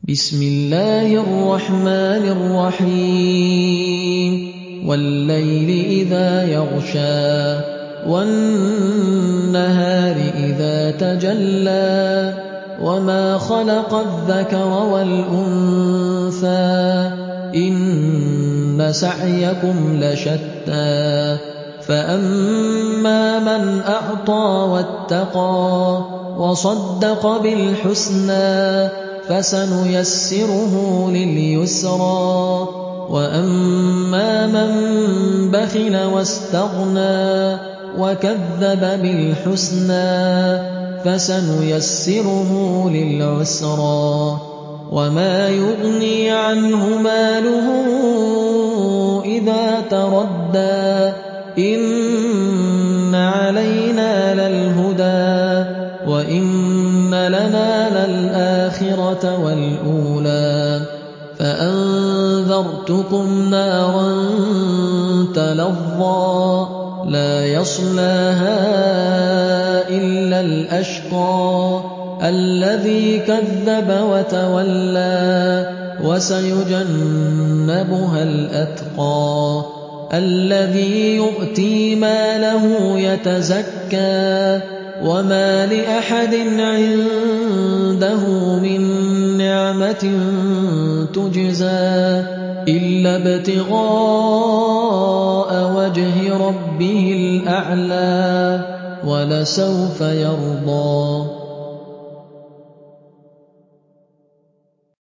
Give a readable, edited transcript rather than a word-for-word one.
بسم الله الرحمن الرحيم والليل إذا يغشى والنهار إذا تجلى وما خلق الذكر والأنثى إن سعيكم لشتى فأما من أعطى واتقى وصدق بالحسنى فسنيسره لليسرى وأما من بخل واستغنى وكذب بالحسنى فسنيسره للعسرى وما يغني عنه ماله إذا تردى إن علينا للهدى وإن لنا للآخرة والأولى فأنذرتكم نارا تلظى لا يصلاها إلا الأشقى الذي كذب وتولى وسيجنبها الأتقى الذي يؤتي ماله يتزكى وما لأحد عنده من نعمة تجزى إلا ابتغاء وجه ربه الأعلى ولسوف يرضى